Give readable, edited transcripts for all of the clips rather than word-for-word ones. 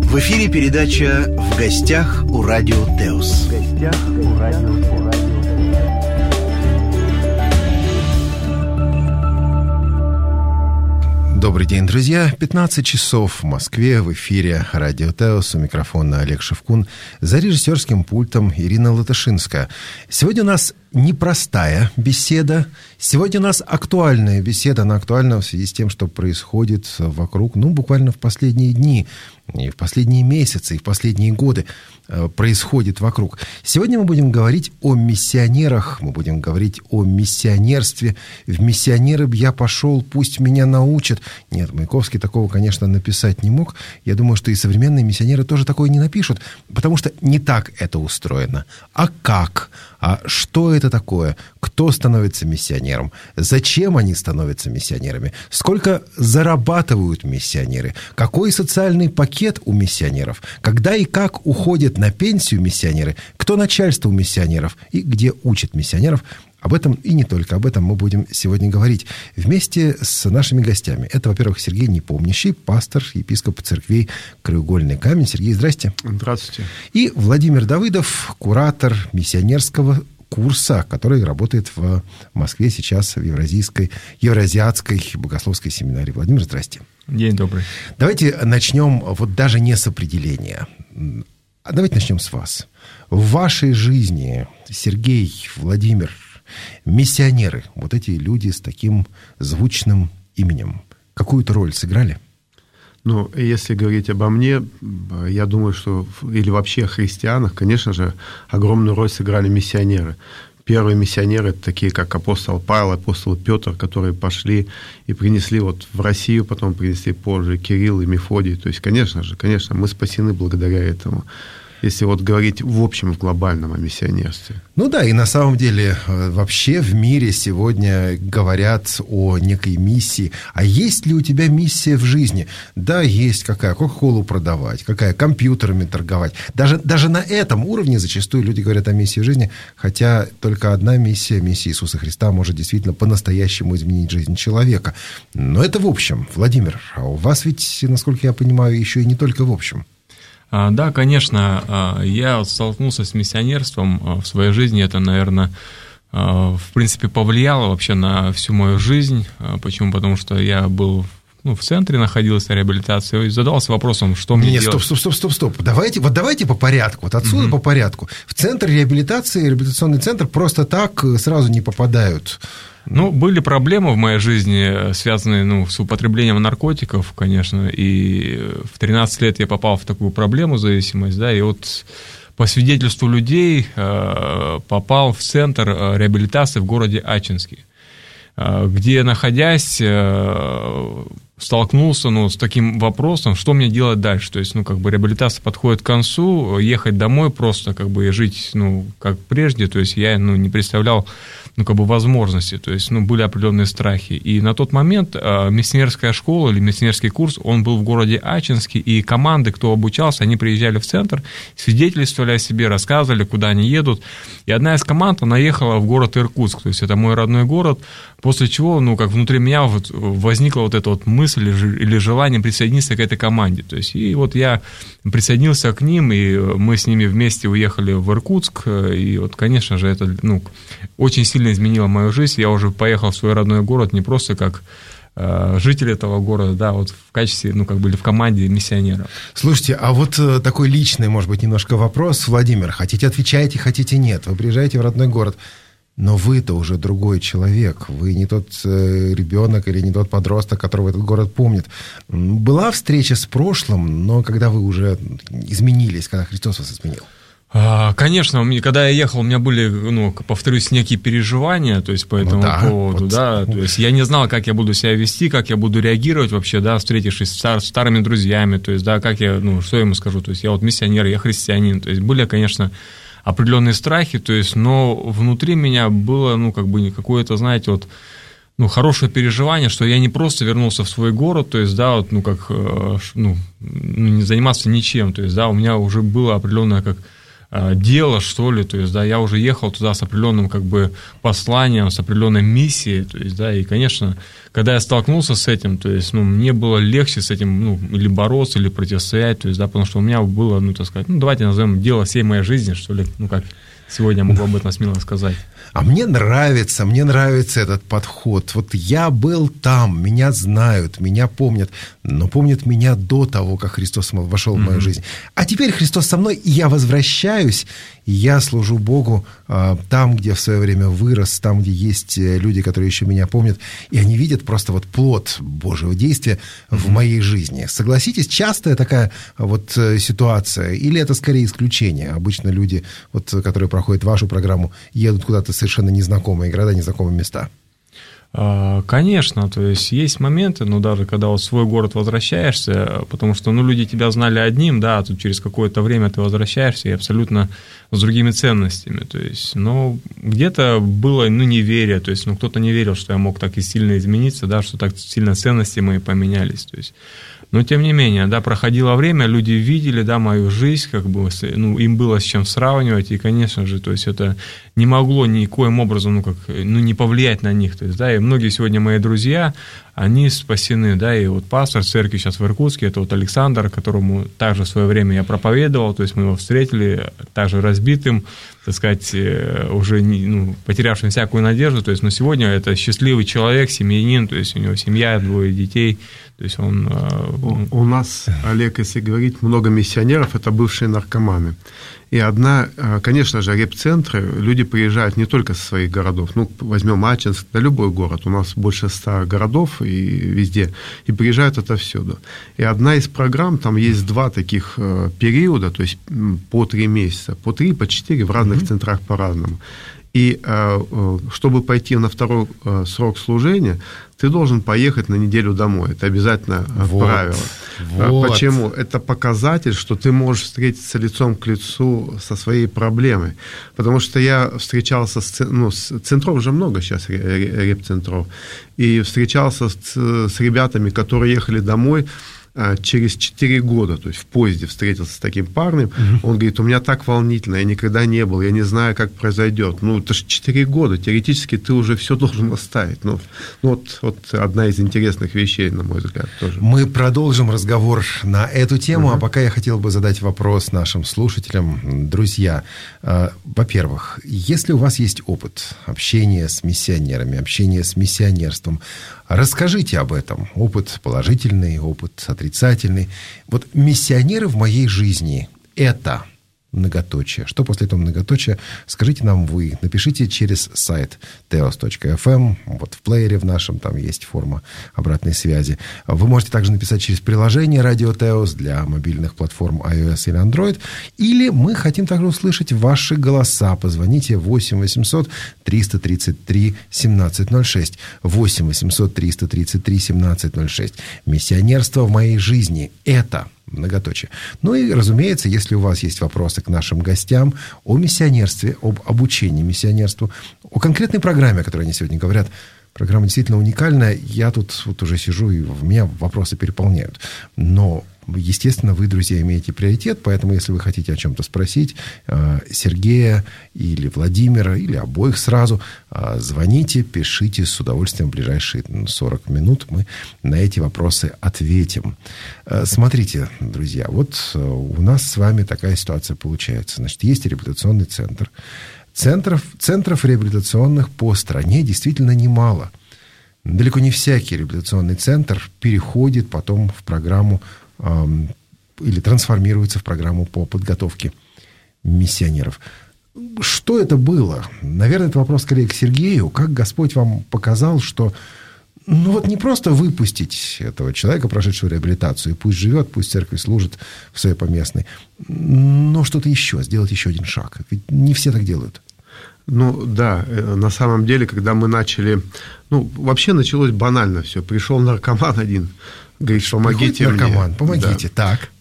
В эфире передача «В гостях у Радио Теос». Добрый день, друзья. 15 часов в Москве, в эфире Радио Теос. У микрофона Олег Шевкун. За режиссерским пультом Ирина Латышинская. Сегодня у нас непростая беседа. Сегодня у нас актуальная беседа. Она актуальна в связи с тем, что происходит вокруг, буквально в последние дни, и в последние месяцы, и в последние годы происходит вокруг. Сегодня мы будем говорить о миссионерах, мы будем говорить о миссионерстве. В миссионеры б я пошел, пусть меня научат. Нет, Маяковский такого, конечно, написать не мог. Я думаю, что и современные миссионеры тоже такое не напишут, потому что не так это устроено. А как? А что это такое? Кто становится миссионером? Зачем они становятся миссионерами? Сколько зарабатывают миссионеры? Какой социальный пакет у миссионеров? Когда и как уходят на пенсию миссионеры? Кто начальство у миссионеров? И где учат миссионеров? Об этом и не только об этом мы будем сегодня говорить вместе с нашими гостями. Это, во-первых, Сергей Непомнящий, пастор, епископ церквей «Краеугольный камень». Сергей, здрасте. Здравствуйте. И Владимир Давыдов, куратор миссионерского курса, который работает в Москве сейчас в Евразиатской богословской семинарии. Владимир, здрасте. День добрый. Давайте начнем даже не с определения. А давайте начнем с вас. В вашей жизни, Сергей, Владимир, миссионеры, вот эти люди с таким звучным именем, какую-то роль сыграли? Если говорить обо мне, я думаю, что, или вообще о христианах, конечно же, огромную роль сыграли миссионеры. Первые миссионеры, такие как апостол Павел, апостол Петр, которые пошли и принесли в Россию, потом принесли позже Кирилл и Мефодий. То есть, конечно, мы спасены благодаря этому. Если говорить в общем, в глобальном о миссионерстве. И на самом деле вообще в мире сегодня говорят о некой миссии. А есть ли у тебя миссия в жизни? Да, есть. Какая? Кока-колу продавать, какая? Компьютерами торговать. Даже на этом уровне зачастую люди говорят о миссии в жизни, хотя только одна миссия Иисуса Христа может действительно по-настоящему изменить жизнь человека. Но это в общем. Владимир, а у вас ведь, насколько я понимаю, еще и не только в общем. Да, конечно, я столкнулся с миссионерством в своей жизни. Это, наверное, в принципе, повлияло вообще на всю мою жизнь. Почему? Потому что я был в центре, находился реабилитации, и задался вопросом, что мне делать. Стоп. Давайте по порядку. Отсюда по порядку. В центр реабилитации, реабилитационный центр просто так сразу не попадают. Были проблемы в моей жизни, связанные с употреблением наркотиков, конечно, и в 13 лет я попал в такую проблему, зависимость, и по свидетельству людей попал в центр реабилитации в городе Ачинске, где, находясь, столкнулся с таким вопросом, что мне делать дальше. То есть, реабилитация подходит к концу, ехать домой просто, и жить, как прежде, то есть я, не представлял, возможности, то есть, были определенные страхи. И на тот момент миссионерская школа или миссионерский курс, он был в городе Ачинске, и команды, кто обучался, они приезжали в центр, свидетельствовали о себе, рассказывали, куда они едут. И одна из команд, она ехала в город Иркутск, то есть это мой родной город, после чего, внутри меня возникла эта мысль или желание присоединиться к этой команде. То есть, и я присоединился к ним, и мы с ними вместе уехали в Иркутск, и конечно же, это, очень сильно изменило мою жизнь. Я уже поехал в свой родной город не просто как житель этого города, в качестве, или в команде миссионеров. Слушайте, а такой личный, может быть, немножко вопрос, Владимир. Хотите, отвечайте, хотите, нет. Вы приезжаете в родной город, но вы-то уже другой человек. Вы не тот ребенок или не тот подросток, которого этот город помнит. Была встреча с прошлым, но когда вы уже изменились, когда Христос вас изменил? Конечно, когда я ехал, у меня были, повторюсь, некие переживания, то есть по этому поводу, то есть я не знал, как я буду себя вести, как я буду реагировать вообще, встретившись с старыми друзьями, то есть, как я, что я ему скажу, то есть я миссионер, я христианин, то есть были, конечно, определенные страхи, то есть, но внутри меня было, какое-то, знаете, хорошее переживание, что я не просто вернулся в свой город, то есть, не заниматься ничем, то есть, у меня уже было определенное, дело, что ли, то есть, да, я уже ехал туда с определенным, как бы, посланием, с определенной миссией, то есть, да, и, конечно, когда я столкнулся с этим, то есть, ну, мне было легче с этим, ну, или бороться, или противостоять, то есть, да, потому что у меня было, ну, так сказать, ну, давайте назовем дело всей моей жизни, что ли, ну, как сегодня я могу об этом смело сказать. А мне нравится этот подход. Вот я был там, меня знают, меня помнят, но помнят меня до того, как Христос вошел в мою жизнь. А теперь Христос со мной, и я возвращаюсь, и я служу Богу там, где в свое время вырос, там, где есть люди, которые еще меня помнят, и они видят просто вот плод Божьего действия в моей жизни. Согласитесь, частая такая вот ситуация, или это скорее исключение? Обычно люди, вот, которые проходят вашу программу, едут куда-то совершенно незнакомые города, незнакомые места. Конечно, то есть моменты, ну, даже когда вот в свой город возвращаешься, потому что, ну, люди тебя знали одним, да, а тут через какое-то время ты возвращаешься и абсолютно с другими ценностями, то есть, ну, где-то было, ну, неверие, то есть, ну, кто-то не верил, что я мог так и сильно измениться, да, что так сильно ценности мои поменялись, то есть, но, тем не менее, да, проходило время, люди видели, да, мою жизнь, как бы, ну, им было с чем сравнивать, и, конечно же, то есть, это не могло никоим образом, ну, как, ну, не повлиять на них, то есть, да, и многие сегодня мои друзья, они спасены, да, и вот пастор церкви сейчас в Иркутске, это вот Александр, которому также в свое время я проповедовал, то есть, мы его встретили также разбитым, так сказать, уже, ну, потерявшим всякую надежду, то есть, но сегодня это счастливый человек, семьянин, то есть, у него семья, 2 детей, то есть, он... У нас, Олег, если говорить, много миссионеров, это бывшие наркоманы. И конечно же, реп-центры, люди приезжают не только со своих городов, ну, возьмем Ачинск, да любой город, у нас больше 100 городов и везде, и приезжают отовсюду. И одна из программ, там есть 2 таких периода, то есть по 3 месяца, по 3, по 4 в разных центрах по-разному. И чтобы пойти на 2-й срок служения, ты должен поехать на неделю домой. Это обязательно правило. Почему? Это показатель, что ты можешь встретиться лицом к лицу со своей проблемой. Потому что я встречался с центров уже много сейчас, реп-центров, и встречался с ребятами, которые ехали домой через 4 года, то есть в поезде встретился с таким парнем, он говорит, у меня так волнительно, я никогда не был, я не знаю, как произойдет. Ну, это же 4 года, теоретически ты уже все должен оставить. Ну вот одна из интересных вещей, на мой взгляд, тоже. Мы продолжим разговор на эту тему, а пока я хотел бы задать вопрос нашим слушателям. Друзья, во-первых, если у вас есть опыт общения с миссионерами, общения с миссионерством, расскажите об этом. Опыт положительный, опыт отрицательный. Вот миссионеры в моей жизни – это многоточие. Что после этого многоточия? Скажите нам вы. Напишите через сайт teos.fm. Вот в плеере в нашем там есть форма обратной связи. Вы можете также написать через приложение «Радио Теос» для мобильных платформ iOS или Android. Или мы хотим также услышать ваши голоса. Позвоните 8 800 333 1706. 8 800 333 1706. Миссионерство в моей жизни – это... многоточие. Ну и, разумеется, если у вас есть вопросы к нашим гостям о миссионерстве, об обучении миссионерству, о конкретной программе, о которой они сегодня говорят, программа действительно уникальная. Я тут вот уже сижу, и меня вопросы переполняют. Но, естественно, вы, друзья, имеете приоритет, поэтому, если вы хотите о чем-то спросить Сергея или Владимира, или обоих сразу, звоните, пишите, с удовольствием в ближайшие 40 минут мы на эти вопросы ответим. Смотрите, друзья, вот у нас с вами такая ситуация получается. Значит, есть реабилитационный центр. Центров реабилитационных по стране действительно немало. Далеко не всякий реабилитационный центр переходит потом в программу или трансформируется в программу по подготовке миссионеров. Что это было? Наверное, это вопрос скорее к Сергею. Как Господь вам показал, что ну вот не просто выпустить этого человека, прошедшего реабилитацию, и пусть живет, пусть церковь служит в своей поместной, но что-то еще, сделать еще один шаг. Ведь не все так делают. Ну, да, на самом деле, когда мы начали... Ну, вообще началось банально все. Пришел наркоман один, говорит, помогите мне. Наркоман, помогите, да. Так.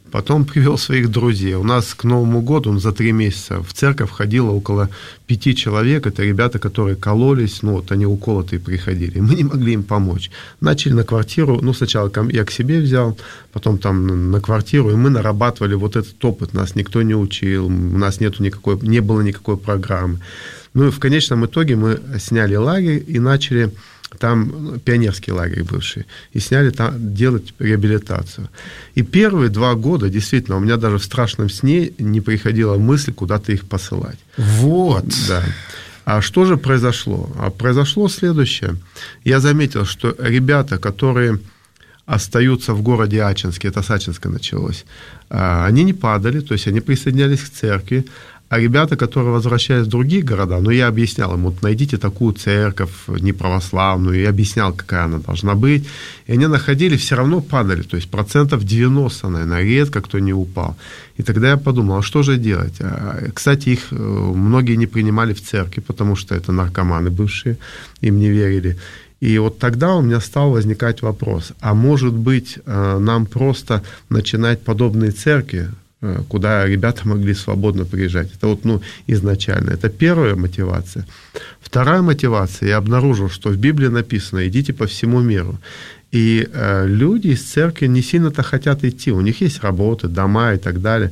потом привел своих друзей. У нас к Новому году за 3 месяца в церковь ходило около 5 человек. Это ребята, которые кололись, они уколотые приходили. Мы не могли им помочь. Начали на квартиру, сначала я к себе взял, потом там на квартиру, и мы нарабатывали вот этот опыт. Нас никто не учил, у нас не было никакой программы. И в конечном итоге мы сняли лагерь и начали... Там пионерский лагерь бывший. И сняли там делать реабилитацию. И первые 2 года, действительно, у меня даже в страшном сне не приходила мысль куда-то их посылать. Вот. Да. А что же произошло? А произошло следующее. Я заметил, что ребята, которые остаются в городе Ачинске, это с Ачинска началось, они не падали, то есть они присоединялись к церкви. А ребята, которые возвращались в другие города, я объяснял им, найдите такую церковь неправославную, я объяснял, какая она должна быть. И они находили, все равно падали, то есть 90%, наверное, редко кто не упал. И тогда я подумал, а что же делать? Кстати, их многие не принимали в церкви, потому что это наркоманы бывшие, им не верили. И вот тогда у меня стал возникать вопрос, а может быть, нам просто начинать подобные церкви, куда ребята могли свободно приезжать. Это изначально. Это первая мотивация. Вторая мотивация. Я обнаружил, что в Библии написано: идите по всему миру. И люди из церкви не сильно-то хотят идти. У них есть работы, дома и так далее.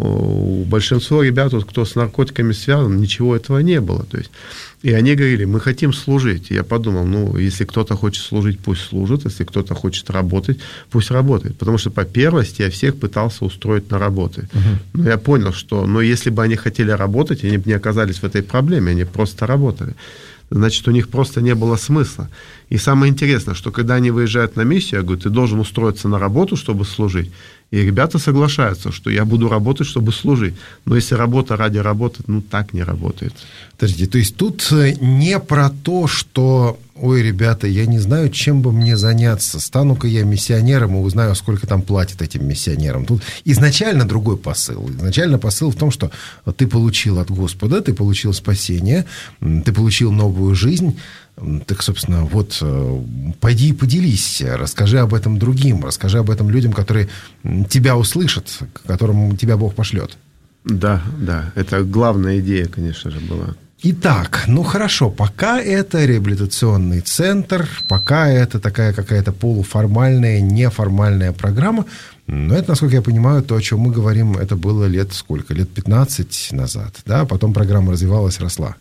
У большинства ребят, кто с наркотиками связан, ничего этого не было. То есть, и они говорили, мы хотим служить. И я подумал, если кто-то хочет служить, пусть служит. Если кто-то хочет работать, пусть работает. Потому что по первости я всех пытался устроить на работы. Но я понял, что если бы они хотели работать, они бы не оказались в этой проблеме, они просто работали. Значит, у них просто не было смысла. И самое интересное, что когда они выезжают на миссию, я говорю, ты должен устроиться на работу, чтобы служить. И ребята соглашаются, что я буду работать, чтобы служить. Но если работа ради работы, так не работает. Подождите, то есть тут не про то, что, ой, ребята, я не знаю, чем бы мне заняться. Стану-ка я миссионером и узнаю, сколько там платят этим миссионерам. Тут изначально другой посыл. Изначально посыл в том, что ты получил от Господа, ты получил спасение, ты получил новую жизнь. Так, собственно, пойди и поделись, расскажи об этом другим, расскажи об этом людям, которые тебя услышат, к которым тебя Бог пошлет. Да, это главная идея, конечно же, была. Итак, хорошо, пока это реабилитационный центр, пока это такая какая-то полуформальная, неформальная программа, но это, насколько я понимаю, то, о чем мы говорим, это было лет 15 назад, да? Потом программа развивалась, росла.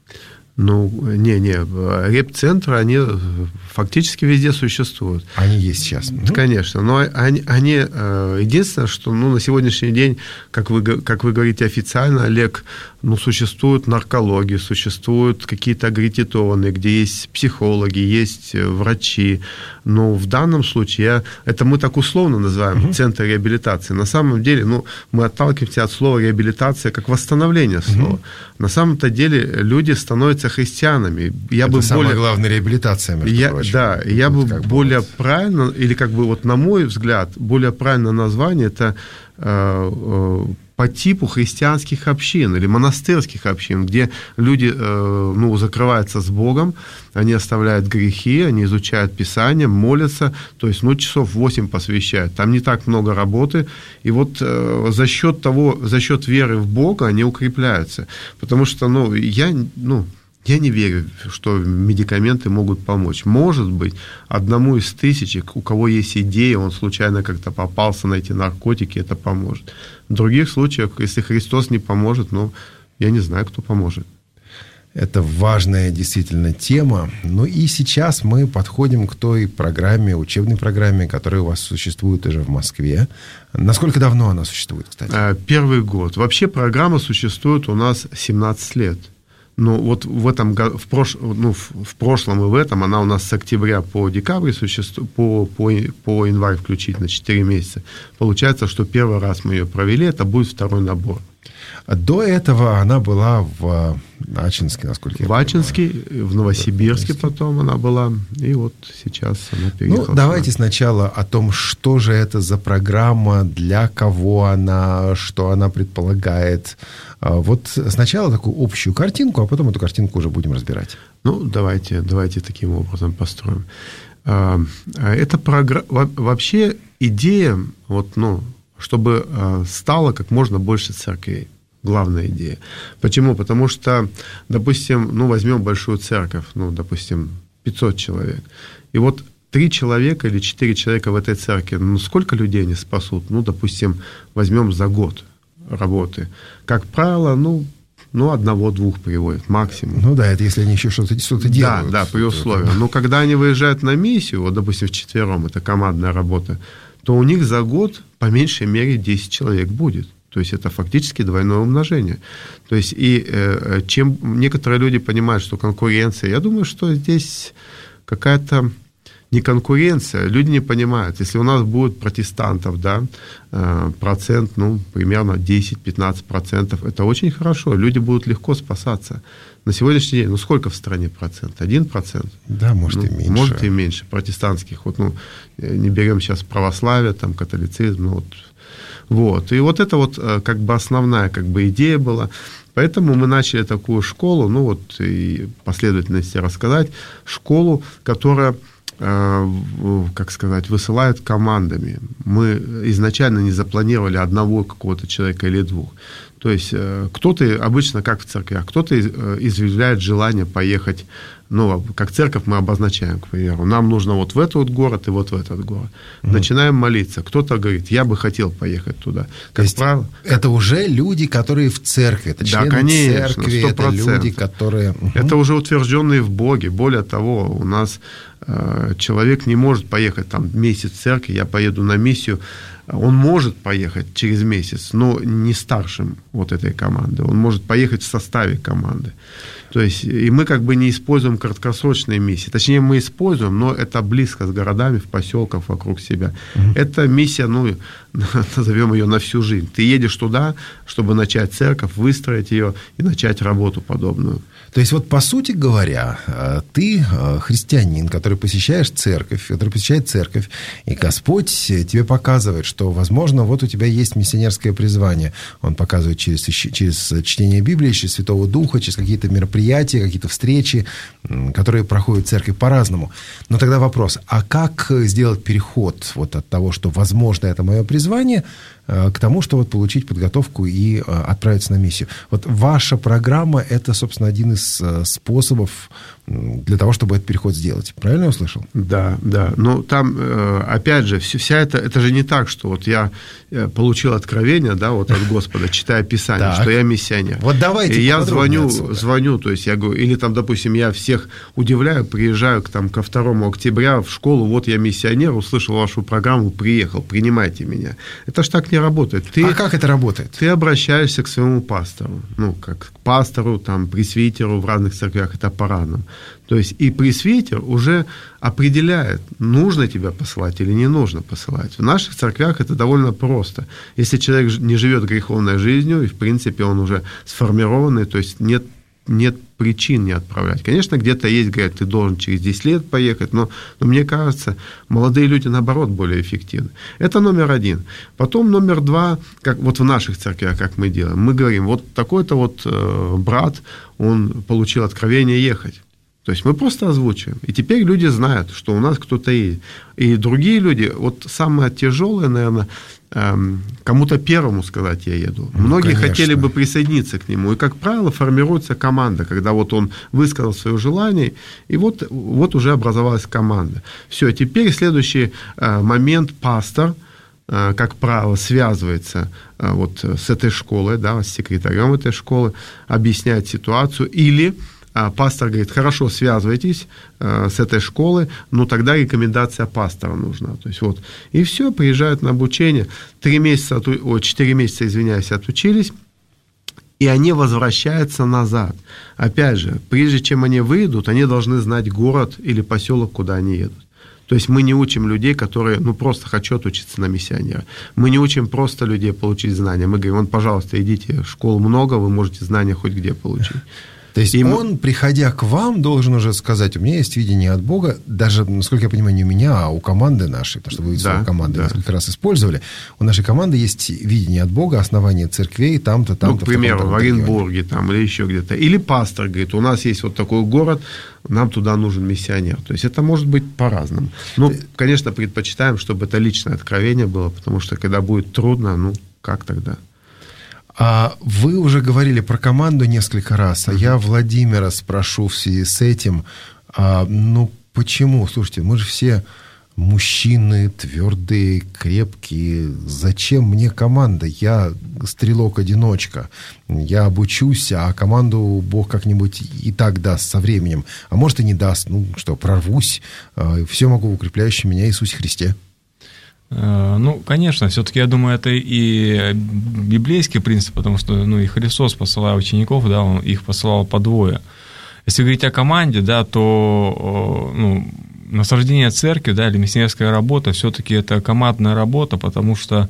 Реп-центры, они фактически везде существуют. Они есть сейчас. Конечно, но они единственное, что на сегодняшний день, как вы говорите официально, Олег, существует наркология, существуют какие-то аггредитованные, где есть психологи, есть врачи. Но в данном случае, это мы так условно называем центр реабилитации. На самом деле, мы отталкиваемся от слова реабилитация как восстановление слова. На самом-то деле люди становятся христианами. Самая главная реабилитация, между прочим. Да, я бы более правильно, или на мой взгляд, более правильное название, это по типу христианских общин или монастырских общин, где люди закрываются с Богом, они оставляют грехи, они изучают Писание, молятся, то есть часов 8 посвящают. Там не так много работы, и за счет веры в Бога они укрепляются. Потому что я не верю, что медикаменты могут помочь. Может быть, одному из тысячек, у кого есть идея, он случайно как-то попался на эти наркотики, это поможет. В других случаях, если Христос не поможет, я не знаю, кто поможет. Это важная действительно тема. И сейчас мы подходим к той программе, учебной программе, которая у вас существует уже в Москве. Насколько давно она существует, кстати? 1 год. Вообще программа существует у нас 17 лет. В прошлом и в этом она у нас с октября по декабрь существует, по январь включительно 4 месяца. Получается, что первый раз мы ее провели, это будет второй набор. До этого она была в Ачинске, насколько я понимаю. В Ачинске, в Новосибирске потом она была, и сейчас она переехала. Давайте сначала о том, что же это за программа, для кого она, что она предполагает. Сначала такую общую картинку, а потом эту картинку уже будем разбирать. Давайте таким образом построим. Это программа, вообще идея, чтобы стало как можно больше церквей. Главная идея. Почему? Потому что, допустим, возьмем большую церковь, допустим, 500 человек. И вот 3 человека или 4 человека в этой церкви, сколько людей они спасут? Допустим, возьмем за год работы. Как правило, 1-2 приводят максимум. Это если они еще что-то делают. Да, при условии. Но когда они выезжают на миссию, вот, допустим, вчетвером, это командная работа, то у них за год по меньшей мере 10 человек будет. То есть это фактически двойное умножение. То есть и чем некоторые люди понимают, что конкуренция, я думаю, что здесь какая-то не конкуренция, люди не понимают. Если у нас будет протестантов, процент, примерно 10-15%, это очень хорошо, люди будут легко спасаться. На сегодняшний день, сколько в стране процент? 1%? Да, может и меньше. Может и меньше протестантских. Не берем сейчас православие, католицизм, Вот. И вот это как бы основная как бы идея была. Поэтому мы начали такую школу, и последовательности рассказать, школу, которая, как сказать, высылает командами. Мы изначально не запланировали одного какого-то человека или 2. То есть кто-то, обычно как в церквях, кто-то изъявляет желание поехать, как церковь мы обозначаем, к примеру, нам нужно вот в этот город и вот в этот город. Начинаем молиться. Кто-то говорит, я бы хотел поехать туда. Как правило, это уже люди, которые в церкви. Это члены церкви, 100%. Это люди, которые... Это уже утвержденные в Боге. Более того, у нас человек не может поехать месяц в церкви, я поеду на миссию. Он может поехать через месяц, но не старшим вот этой команды. Он может поехать в составе команды. То есть, и мы как бы не используем краткосрочные миссии. Точнее, мы используем, но это близко с городами, в поселках вокруг себя. Это миссия, назовем ее на всю жизнь. Ты едешь туда, чтобы начать церковь, выстроить ее и начать работу подобную. То есть, по сути говоря, ты христианин, который посещает церковь, и Господь тебе показывает, что, возможно, у тебя есть миссионерское призвание. Он показывает через чтение Библии, через Святого Духа, через какие-то мероприятия, какие-то встречи, которые проходят в церкви по-разному. Но тогда вопрос, а как сделать переход от того, что, возможно, это мое призвание, к тому, чтобы получить подготовку и отправиться на миссию? Ваша программа – это, собственно, один из способов для того, чтобы этот переход сделать. Правильно я услышал? Да. Но там, опять же, вся это же не так, что я получил откровение, от Господа, читая Писание, что я миссионер. Давайте. И я звоню, то есть я говорю, или допустим, я всех удивляю, приезжаю ко 2 октября в школу, я миссионер, услышал вашу программу, приехал, принимайте меня. Это ж так не работает. А как это работает? Ты обращаешься к своему пастору, как к пастору, пресвитеру в разных церквях, это по-разному. То есть и пресвитер уже определяет, нужно тебя посылать или не нужно посылать. В наших церквях это довольно просто. Если человек не живет греховной жизнью, и в принципе он уже сформированный, то есть нет причин не отправлять. Конечно, где-то есть, говорят, ты должен через 10 лет поехать, но мне кажется, молодые люди, наоборот, более эффективны. Это номер 1. Потом номер 2, как в наших церквях, как мы делаем, мы говорим, такой-то брат, он получил откровение ехать. То есть мы просто озвучиваем. И теперь люди знают, что у нас кто-то есть. И другие люди, самое тяжелое, наверное, кому-то первому сказать я еду. Многие хотели бы присоединиться к нему. И, как правило, формируется команда, когда он высказал свое желание, и вот уже образовалась команда. Все, теперь следующий момент, пастор, как правило, связывается с этой школой, с секретарем этой школы, объясняет ситуацию, или пастор говорит, хорошо, связывайтесь с этой школой, но тогда рекомендация пастора нужна. То есть и все, приезжают на обучение, 4 месяца, отучились, и они возвращаются назад. Опять же, прежде чем они выйдут, они должны знать город или поселок, куда они едут. То есть мы не учим людей, которые просто хотят учиться на миссионера. Мы не учим просто людей получить знания. Мы говорим, пожалуйста, идите, школ много, вы можете знания хоть где получить. То есть он, приходя к вам, должен уже сказать: у меня есть видение от Бога, даже, насколько я понимаю, не у меня, а у команды нашей, потому что вы свою команду несколько раз использовали. У нашей команды есть видение от Бога, основание церквей, там-то, там-то. К примеру, в Оренбурге там, или еще где-то. Или пастор говорит: у нас есть вот такой город, нам туда нужен миссионер. То есть это может быть по-разному. Ну, конечно, предпочитаем, чтобы это личное откровение было, потому что когда будет трудно, как тогда? Вы уже говорили про команду несколько раз, а я Владимира спрошу в связи с этим, почему? Слушайте, мы же все мужчины, твердые, крепкие. Зачем мне команда? Я стрелок-одиночка. Я обучусь, а команду Бог как-нибудь и так даст со временем. А может и не даст. Прорвусь. Все могу в укрепляющем меня Иисусе Христе. Конечно, все-таки, я думаю, это и библейский принцип, потому что, и Христос, посылая учеников, да, Он их посылал по двое. Если говорить о команде, да, то, насаждение церкви, да, или миссионерская работа, все-таки это командная работа, потому что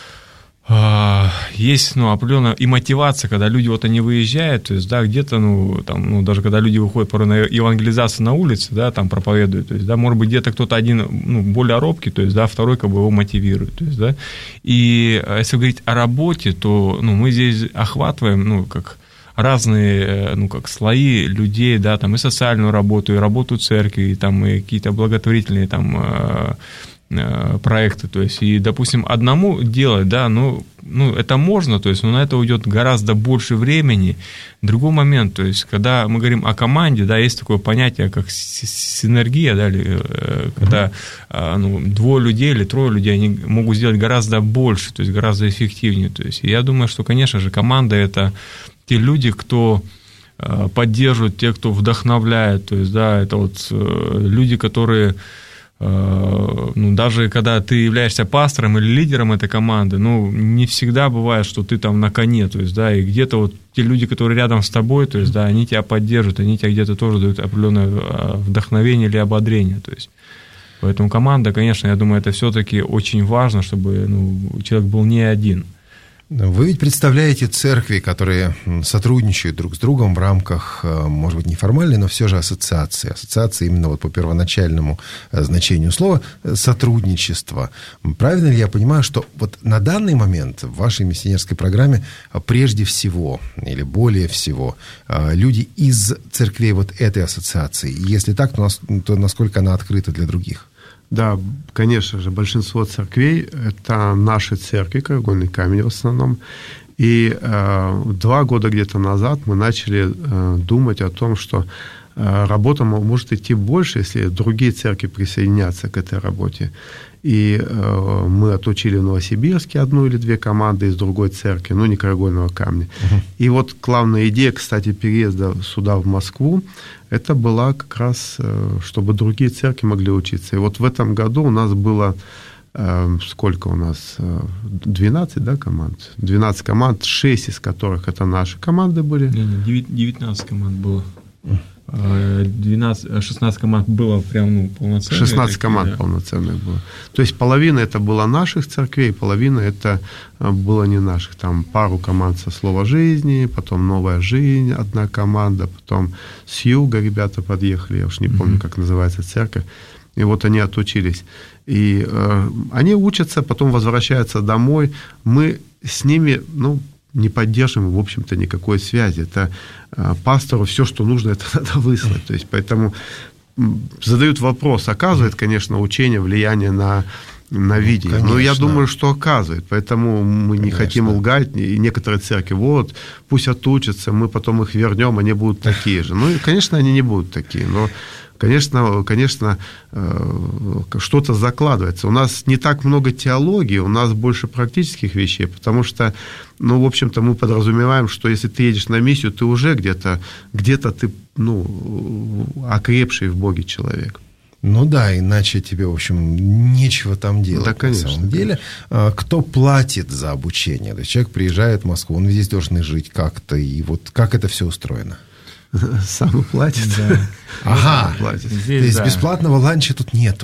есть, определенная и мотивация, когда люди они выезжают, то есть, да, где-то, даже когда люди выходят порой на евангелизацию на улице, да, там проповедуют, то есть, да, может быть, где-то кто-то один, более робкий, то есть, да, второй его мотивирует, то есть, да, и если говорить о работе, то, мы здесь охватываем, как разные, слои людей, да, там и социальную работу, и работу церкви, и там и какие-то благотворительные там проекты, то есть, и, допустим, одному делать, да, это можно, то есть, но на это уйдет гораздо больше времени. Другой момент, то есть, когда мы говорим о команде, да, есть такое понятие, как синергия, да, или, когда двое людей или трое людей, они могут сделать гораздо больше, то есть, гораздо эффективнее, то есть, и я думаю, что, конечно же, команда – это те люди, кто поддерживает, те, кто вдохновляет, то есть, да, это люди, которые даже когда ты являешься пастором или лидером этой команды, не всегда бывает, что ты там на коне, то есть, да, и где-то те люди, которые рядом с тобой, то есть, да, они тебя поддерживают, они тебе где-то тоже дают определенное вдохновение или ободрение, то есть, поэтому команда, конечно, я думаю, это все-таки очень важно, чтобы человек был не один. Вы ведь представляете церкви, которые сотрудничают друг с другом в рамках, может быть, неформальной, но все же ассоциации. Ассоциации именно по первоначальному значению слова сотрудничество. Правильно ли я понимаю, что на данный момент в вашей миссионерской программе прежде всего или более всего люди из церквей этой ассоциации? Если так, то насколько она открыта для других? Да, конечно же, большинство церквей – это наши церкви, Краеугольный камень в основном. И 2 года где-то назад мы начали думать о том, что работа может идти больше, если другие церкви присоединятся к этой работе. И мы отучили в Новосибирске 1 или 2 команды из другой церкви, не Краеугольного камня. И главная идея, кстати, переезда сюда, в Москву, это была как раз, чтобы другие церкви могли учиться. И в этом году у нас было, сколько у нас, 12, да, команд? 12 команд, 6 из которых это наши команды были. 19 команд было. 16 команд было прям полноценных. 16 команд полноценных было. То есть половина это было наших церквей, половина это было не наших. Там пару команд со Слова жизни, потом Новая жизнь, 1 команда, потом с юга ребята подъехали, я уж не помню, как называется церковь. И они отучились. И они учатся, потом возвращаются домой. Мы с ними, не поддерживаем, в общем-то, никакой связи. Это пастору все, что нужно, это надо выслать. То есть, поэтому задают вопрос, оказывает, конечно, учение влияние на видение. Конечно. Но я думаю, что оказывает. Поэтому мы не хотим лгать. И некоторые церкви, пусть отучатся, мы потом их вернем, они будут такие же. И, конечно, они не будут такие, но Конечно, что-то закладывается. У нас не так много теологии, у нас больше практических вещей, потому что, в общем-то, мы подразумеваем, что если ты едешь на миссию, ты уже где-то ты, окрепший в Боге человек. Да, иначе тебе, в общем, нечего там делать. Да, конечно, на самом деле. Кто платит за обучение? То есть человек приезжает в Москву, он здесь должен жить как-то, и как это все устроено? Сам платит. Да. Ага, платит. То есть бесплатного ланча тут нету.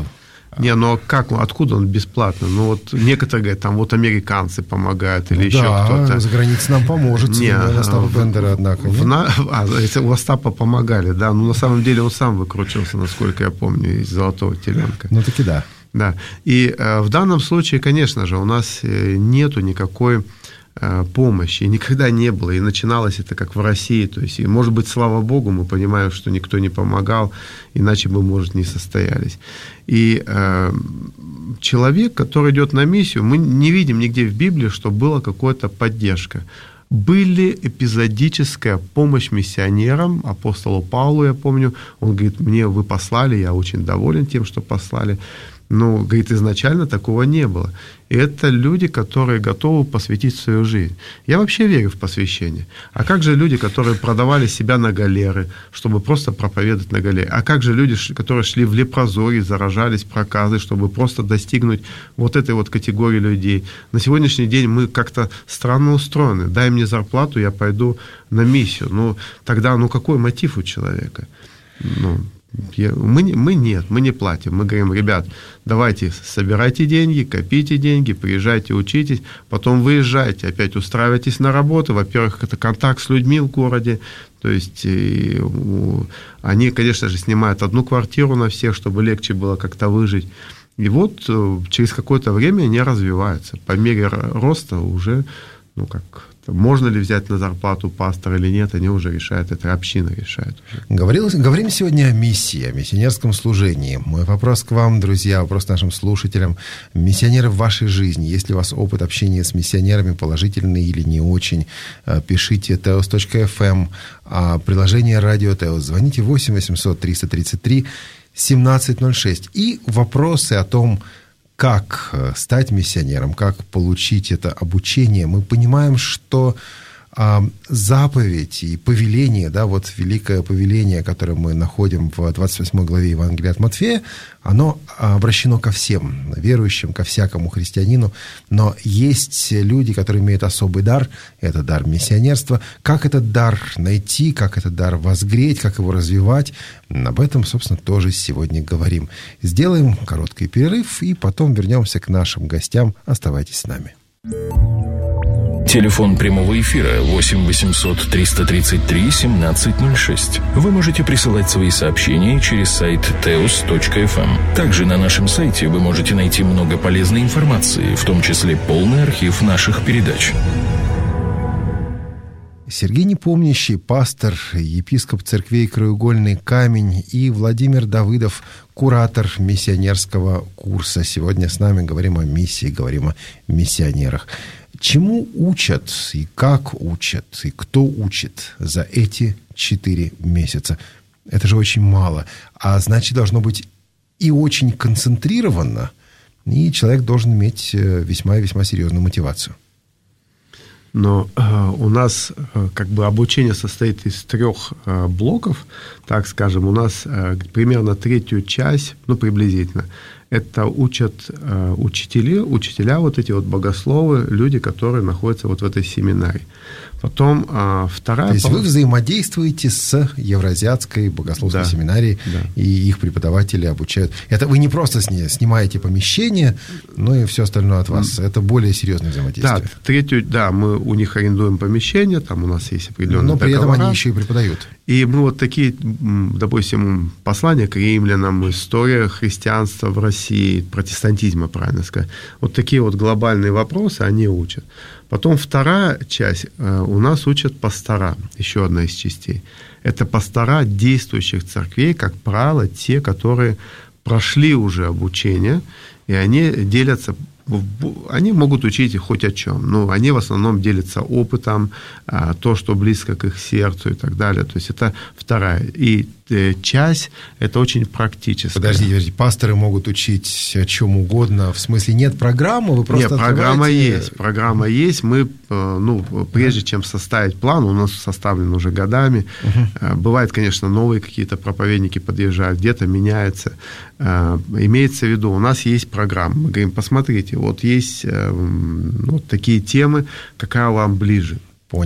Не, ну как, откуда он бесплатно? Ну вот некоторые говорят, там вот американцы помогают или еще кто-то. Да, за границей нам поможет. Не, Остапа Бендера, однако. У Остапа помогали, да. Но на самом деле он сам выкручивался, насколько я помню, из «Золотого теленка». Ну таки да. Да. И в данном случае, конечно же, у нас нету никакой помощи, и никогда не было, и начиналось это как в России, то есть, и, может быть, слава Богу, мы понимаем, что никто не помогал, иначе бы, может, не состоялись. И человек, который идет на миссию, мы не видим нигде в Библии, что была какая-то поддержка. Были эпизодическая помощь миссионерам, апостолу Павлу, я помню, он говорит, мне вы послали, я очень доволен тем, что послали. Но, говорит, изначально такого не было. И это люди, которые готовы посвятить свою жизнь. Я вообще верю в посвящение. А как же люди, которые продавали себя на галеры, чтобы просто проповедовать на галере? А как же люди, которые шли в лепрозорье, заражались проказой, чтобы просто достигнуть вот этой вот категории людей? На сегодняшний день мы как-то странно устроены. Дай мне зарплату, я пойду на миссию. Ну, тогда, какой мотив у человека? Мы не платим. Мы говорим, ребят, давайте собирайте деньги, копите деньги, приезжайте, учитесь, потом выезжайте, опять устраивайтесь на работу. Во-первых, это контакт с людьми в городе. То есть они, конечно же, снимают одну квартиру на всех, чтобы легче было как-то выжить. И вот через какое-то время они развиваются. По мере роста уже, можно ли взять на зарплату пастора или нет, они уже решают, это община решает. Говорим сегодня о миссии, о миссионерском служении. Мой вопрос к вам, друзья, вопрос нашим слушателям. Миссионеры в вашей жизни, есть ли у вас опыт общения с миссионерами, положительный или не очень, пишите teos.fm, приложение «Радио Теос», звоните 8 800 333 1706. И вопросы о том, как стать миссионером, как получить это обучение. Мы понимаем, что заповедь и повеление, великое повеление, которое мы находим в 28 главе Евангелия от Матфея, оно обращено ко всем верующим, ко всякому христианину, но есть люди, которые имеют особый дар, это дар миссионерства. Как этот дар найти, как этот дар возгреть, как его развивать, об этом, собственно, тоже сегодня говорим. Сделаем короткий перерыв и потом вернемся к нашим гостям. Оставайтесь с нами. Телефон прямого эфира 8 800 333 1706. Вы можете присылать свои сообщения через сайт teos.fm. Также на нашем сайте вы можете найти много полезной информации, в том числе полный архив наших передач. Сергей Непомнящий, пастор, епископ церквей «Краеугольный камень», и Владимир Давыдов, куратор миссионерского курса. Сегодня с нами говорим о миссии, говорим о миссионерах. Чему учат и как учат, и кто учит за эти 4 месяца? Это же очень мало. А значит, должно быть и очень концентрированно, и человек должен иметь весьма и весьма серьезную мотивацию. Но у нас обучение состоит из 3 блоков, так скажем. У нас примерно 1/3 часть, приблизительно, это учат учителя, вот эти вот богословы, люди, которые находятся вот в этой семинарии. Потом вторая... То есть вы взаимодействуете с Евразиатской богословской семинарией, и их преподаватели обучают. Это вы не просто снимаете помещение, но и все остальное от вас. Это более серьезное взаимодействие. Мы у них арендуем помещение, там у нас есть определенные договора. Но при этом они еще и преподают. И мы вот такие, допустим, послания к римлянам, история христианства в России, протестантизма, правильно сказать. Вот такие вот глобальные вопросы они учат. Потом вторая часть, у нас учат пастора, еще одна из частей. Это пастора действующих церквей, как правило, те, которые прошли уже обучение, и они делятся, они могут учить хоть о чем, но они в основном делятся опытом, то, что близко к их сердцу и так далее. То есть это вторая. И часть – это очень практическая. Подождите, пасторы могут учить о чем угодно, в смысле нет программы, вы просто Нет, программа есть. Мы, прежде чем составить план, у нас составлен уже годами. Бывает, конечно, новые какие-то проповедники подъезжают, где-то меняется. Имеется в виду, у нас есть программа. Мы говорим, посмотрите, вот есть вот такие темы, какая вам ближе. Понял.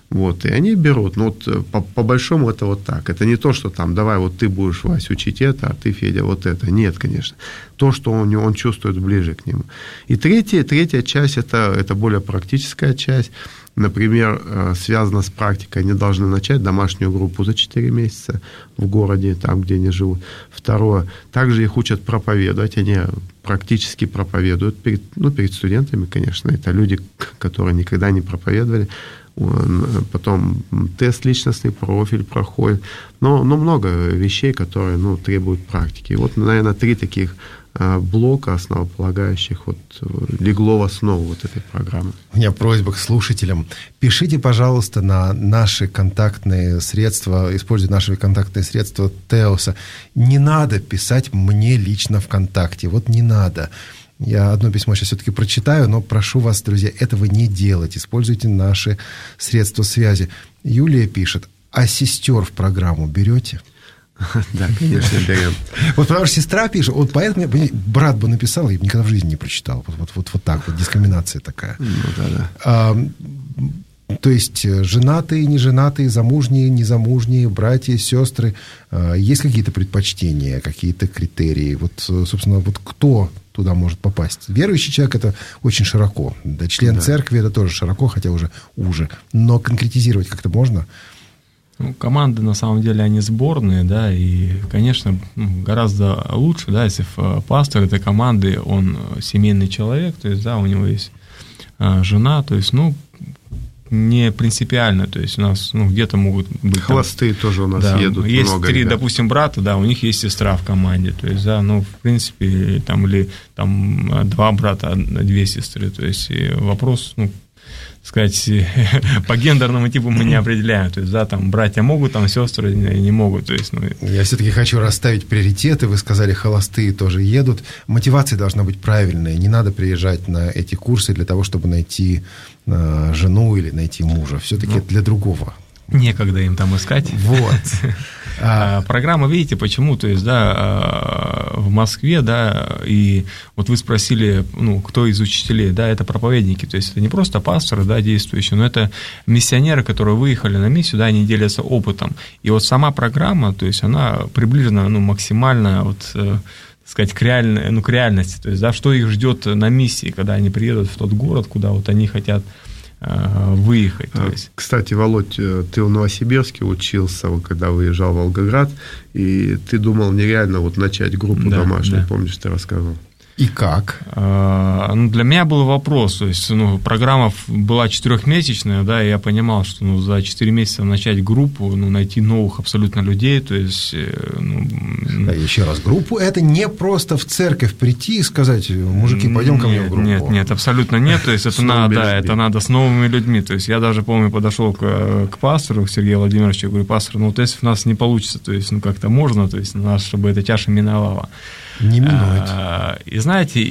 Вот, и они берут. Ну, вот по большому это вот так. Это не то, что там, давай, вот ты будешь, Вась, учить это, а ты, Федя, вот это. Нет, конечно. То, что он чувствует ближе к нему. И третья часть, это более практическая часть. Например, связано с практикой. Они должны начать домашнюю группу за 4 месяца в городе, там, где они живут. Второе. Также их учат проповедовать. Они практически проповедуют перед студентами, конечно. Это люди, которые никогда не проповедовали. Потом тест личностный, профиль проходит. Но много вещей, которые требуют практики. И вот, наверное, 3 таких блока основополагающих легло в основу вот этой программы. У меня просьба к слушателям. Пишите, пожалуйста, на наши контактные средства, используйте наши контактные средства Теоса. Не надо писать мне лично ВКонтакте. Вот не надо. Я одно письмо сейчас все-таки прочитаю, но прошу вас, друзья, этого не делать. Используйте наши средства связи. Юлия пишет, а сестер в программу берете? Да, конечно, берем. Вот потому что сестра пишет, вот поэтому брат бы написал, я бы никогда в жизни не прочитал. Вот так вот, дискриминация такая. То есть женатые, неженатые, замужние, незамужние, братья, сестры, есть какие-то предпочтения, какие-то критерии? Вот, собственно, вот кто туда может попасть? Верующий человек – это очень широко. Да, член церкви – это тоже широко, хотя уже уже. Но конкретизировать как-то можно? Команды, на самом деле, они сборные, да, и, конечно, гораздо лучше, да, если пастор этой команды, он семейный человек, то есть, да, у него есть жена, то есть, не принципиально, то есть у нас, где-то могут быть... Холостые тоже у нас едут. Есть много 3, ребят. допустим, брата, да, у них есть сестра в команде, то есть, да, в принципе, или 2 брата, 2 сестры, то есть, и вопрос, сказать, по гендерному типу мы не определяем, то есть, да, там, братья могут, там, сестры не могут, то есть, Я все-таки хочу расставить приоритеты, вы сказали, холостые тоже едут, мотивация должна быть правильная, не надо приезжать на эти курсы для того, чтобы найти жену или найти мужа, все-таки для другого. Некогда им там искать. Вот. Программа, видите, почему, то есть, да, в Москве, да, и вот вы спросили, кто из учителей, да, это проповедники, то есть это не просто пасторы, да, действующие, но это миссионеры, которые выехали на миссию, да, они делятся опытом. И вот сама программа, то есть она приближена, максимально, сказать, к реальности, то есть, да, что их ждет на миссии, когда они приедут в тот город, куда вот они хотят выехать. То есть. Кстати, Володь, ты в Новосибирске учился, когда выезжал в Волгоград, и ты думал нереально начать группу домашнюю, помнишь, ты рассказывал? И как? Для меня был вопрос, то есть, программа была 4-месячная, да, и я понимал, что за 4 месяца начать группу, найти новых абсолютно людей, то есть... Еще раз, группу это не просто в церковь прийти и сказать, мужики, пойдем ко мне в группу. Нет, абсолютно нет, то есть это надо с новыми людьми, то есть я даже, помню, подошел к пастору, к Сергею Владимировичу, говорю, пастор, если у нас не получится, то есть, как-то можно, то есть, чтобы эта чаша миновала. Не минует. И знаете,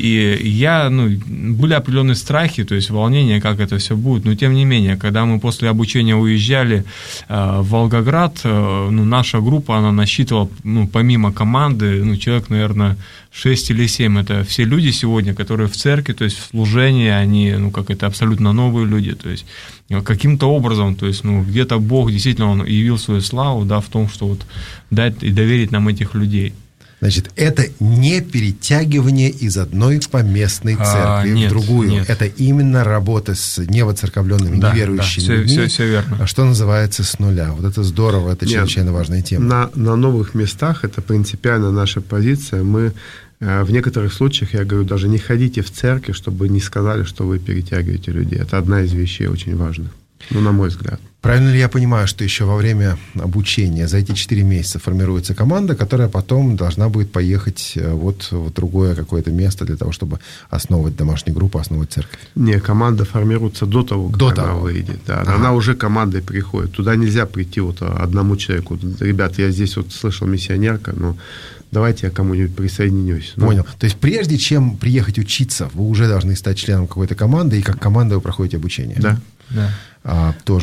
были определенные страхи, то есть волнения, как это все будет, но тем не менее, когда мы после обучения уезжали в Волгоград, наша группа, она насчитывала, помимо команды, человек, наверное, 6 или 7, это все люди сегодня, которые в церкви, то есть в служении, они, абсолютно новые люди, то есть каким-то образом, то есть, где-то Бог действительно, Он явил свою славу, да, в том, что дать и доверить нам этих людей. Значит, это не перетягивание из одной поместной церкви в другую. Нет. Это именно работа с невоцерковленными, неверующими людьми. Все верно. Что называется, с нуля. Вот это здорово, это чрезвычайно важная тема. На новых местах это принципиально наша позиция. Мы в некоторых случаях, я говорю, даже не ходите в церковь, чтобы не сказали, что вы перетягиваете людей. Это одна из вещей очень важных. На мой взгляд. Правильно ли я понимаю, что еще во время обучения за эти 4 месяца формируется команда, которая потом должна будет поехать в другое какое-то место для того, чтобы основывать домашнюю группу, основывать церковь? Не, команда формируется до того, как она выйдет. Да. Она уже командой приходит. Туда нельзя прийти одному человеку. Ребята, я здесь слышал миссионерка, но давайте я кому-нибудь присоединюсь. Понял. То есть прежде чем приехать учиться, вы уже должны стать членом какой-то команды, и как команда вы проходите обучение? Да. Тоже очень важно.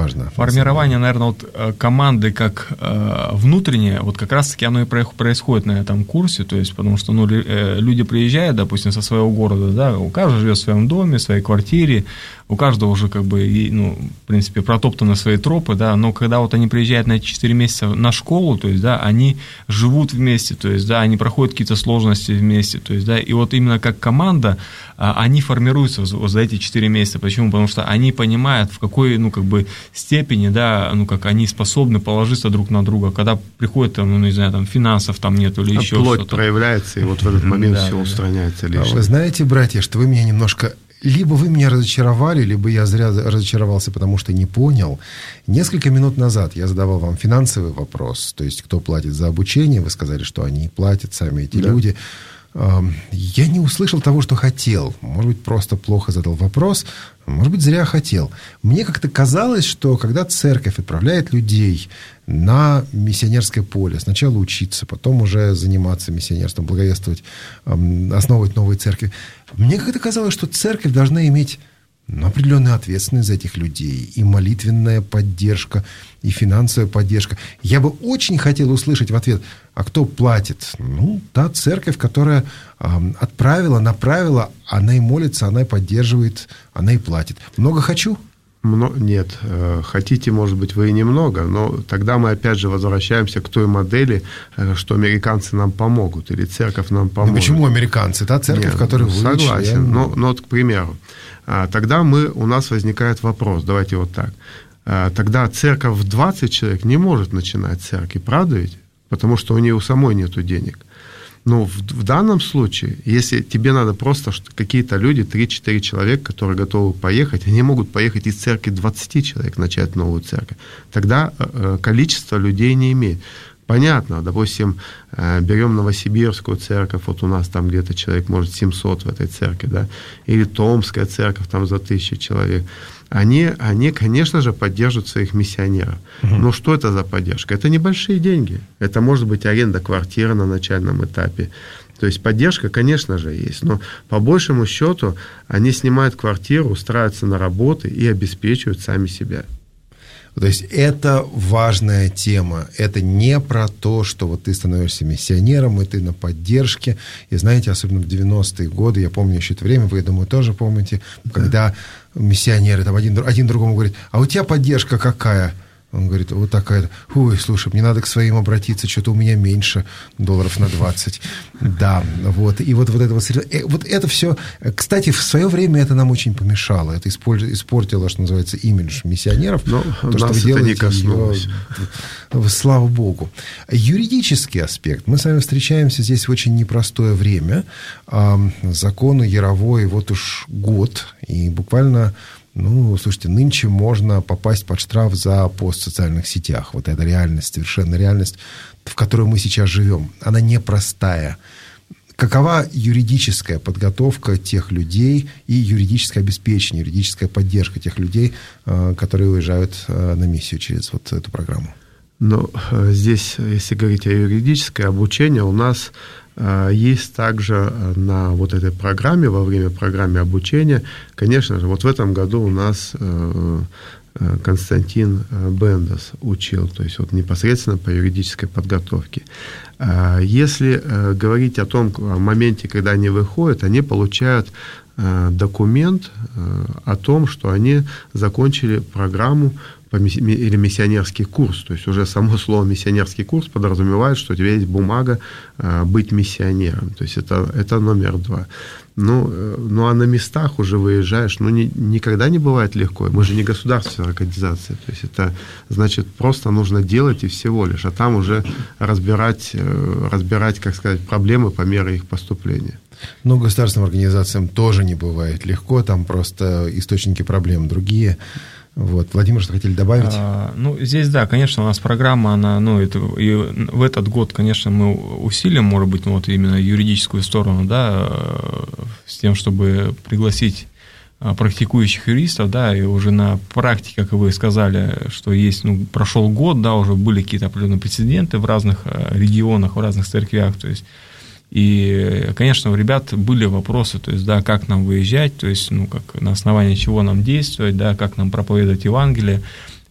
важно. Формирование, наверное, вот команды как внутреннее, вот как раз-таки оно и происходит на этом курсе, то есть, потому что люди приезжают, допустим, со своего города, да, у каждого живет в своем доме, в своей квартире, у каждого уже как бы, в принципе, протоптаны свои тропы, да, но когда вот они приезжают на эти 4 месяца на школу, то есть, да, они живут вместе, то есть, да, они проходят какие-то сложности вместе, то есть, да, и вот именно как команда они формируются за эти 4 месяца. Почему? Потому что они понимают, в какой, степени, да, как они способны положиться друг на друга, когда приходит, финансов там нету или еще плоть что-то. Проявляется, и вот в этот момент все устраняется лишнее. Вы знаете, братья, что вы меня немножко... Либо вы меня разочаровали, либо я зря разочаровался, потому что не понял. Несколько минут назад я задавал вам финансовый вопрос, то есть кто платит за обучение, вы сказали, что они платят, сами эти люди. Я не услышал того, что хотел. Может быть, просто плохо задал вопрос, может быть, зря хотел. Мне как-то казалось, что когда церковь отправляет людей на миссионерское поле, сначала учиться, потом уже заниматься миссионерством, благовествовать, основывать новые церкви, мне как-то казалось, что церковь должна иметь определенную ответственность за этих людей, и молитвенная поддержка, и финансовая поддержка. Я бы очень хотел услышать в ответ, а кто платит? Та церковь, которая отправила, направила, она и молится, она и поддерживает, она и платит. Много хочу? Нет, хотите, может быть, вы и немного, но тогда мы опять же возвращаемся к той модели, что американцы нам помогут, или церковь нам поможет. Почему американцы? Та церковь, в которой вы учили. Согласен, но вот, к примеру, тогда у нас возникает вопрос, давайте вот так, тогда церковь в 20 человек не может начинать церкви, правда ведь? Потому что у нее у самой нету денег. Но в данном случае, если тебе надо просто какие-то люди, 3-4 человека, которые готовы поехать, они могут поехать из церкви 20 человек, начать новую церковь. Тогда количество людей не имеет. Понятно, допустим, берем Новосибирскую церковь, вот у нас там где-то человек, может, 700 в этой церкви, да, или Томская церковь, там за 1000 человек. Они, конечно же, поддерживают своих миссионеров. Но что это за поддержка? Это небольшие деньги. Это может быть аренда квартиры на начальном этапе. То есть поддержка, конечно же, есть. Но по большему счету они снимают квартиру, устраиваются на работу и обеспечивают сами себя. То есть это важная тема. Это не про то, что вот ты становишься миссионером, и ты на поддержке. И знаете, особенно в 90-е годы, я помню еще это время, вы, я думаю, тоже помните, когда миссионеры там один другому говорит, а у тебя поддержка какая? Он говорит, вот такая, ой, слушай, мне надо к своим обратиться, что-то у меня меньше долларов на 20. Да, вот. И вот это все... Кстати, в свое время это нам очень помешало. Это испортило, что называется, имидж миссионеров. Но то, что вы это делаете, не коснулось. Слава Богу. Юридический аспект. Мы с вами встречаемся здесь в очень непростое время. Закону Яровой вот уж год. И буквально... слушайте, нынче можно попасть под штраф за пост в социальных сетях. Вот это реальность, совершенно реальность, в которой мы сейчас живем. Она непростая. Какова юридическая подготовка тех людей и юридическое обеспечение, юридическая поддержка тех людей, которые уезжают на миссию через вот эту программу? Здесь, если говорить о юридическое обучение, у нас есть также на вот этой программе, во время программы обучения, конечно же, вот в этом году у нас Константин Бендас учил, то есть вот непосредственно по юридической подготовке. Если говорить о том моменте, когда они выходят, они получают документ о том, что они закончили программу или миссионерский курс. То есть уже само слово миссионерский курс подразумевает, что у тебя есть бумага быть миссионером. То есть это номер 2. А на местах уже выезжаешь, никогда не бывает легко. Мы же не государственная организация. То есть это значит, просто нужно делать и всего лишь. А там уже разбирать, как сказать, проблемы по мере их поступления. Государственным организациям тоже не бывает легко. Там просто источники проблем другие. Вот. Владимир, что хотели добавить? Здесь, да, конечно, у нас программа, она, и в этот год, конечно, мы усилим, может быть, именно юридическую сторону, да, с тем, чтобы пригласить практикующих юристов, да, и уже на практике, как вы сказали, что есть, прошел год, да, уже были какие-то определенные прецеденты в разных регионах, в разных церквях, то есть. И, конечно, у ребят были вопросы, то есть, да, как нам выезжать, то есть, как на основании чего нам действовать, да, как нам проповедовать Евангелие.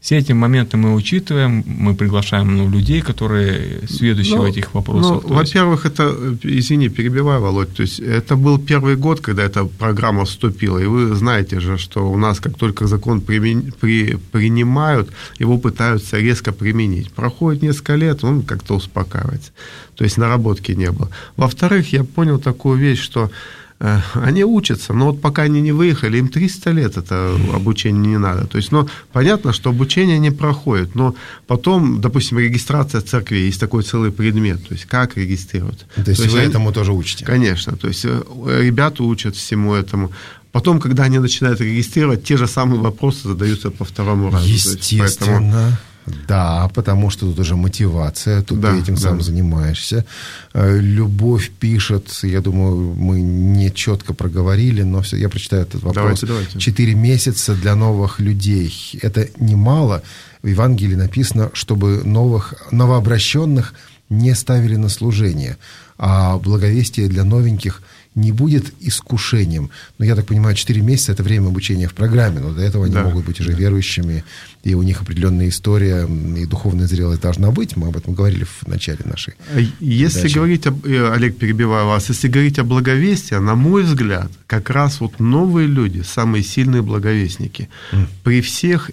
Все эти моменты мы учитываем, мы приглашаем людей, которые сведущие в этих вопросах. Во-первых, это, извини, перебиваю, Володь, то есть это был первый год, когда эта программа вступила, и вы знаете же, что у нас, как только закон принимают, его пытаются резко применить. Проходит несколько лет, он как-то успокаивается. То есть наработки не было. Во-вторых, я понял такую вещь, что они учатся, но вот пока они не выехали, им 300 лет это обучение не надо. То есть, понятно, что обучение не проходит, но потом, допустим, регистрация церкви, есть такой целый предмет, то есть как регистрировать. То есть вы этому тоже учите? Конечно, то есть ребята учат всему этому. Потом, когда они начинают регистрировать, те же самые вопросы задаются по второму разу. Естественно. Да, потому что тут уже мотивация, тут ты этим сам занимаешься. Любовь пишет, я думаю, мы не четко проговорили, но все, я прочитаю этот вопрос. Давайте. 4 месяца для новых людей. Это немало. В Евангелии написано, чтобы новообращенных не ставили на служение, а благовестие для новеньких не будет искушением. Но я так понимаю, 4 месяца – это время обучения в программе, но до этого они могут быть уже верующими, и у них определенная история и духовная зрелость должна быть. Мы об этом говорили в начале нашей Если говорить, Олег, перебиваю вас, если говорить о благовестии, на мой взгляд, как раз вот новые люди, самые сильные благовестники, при всех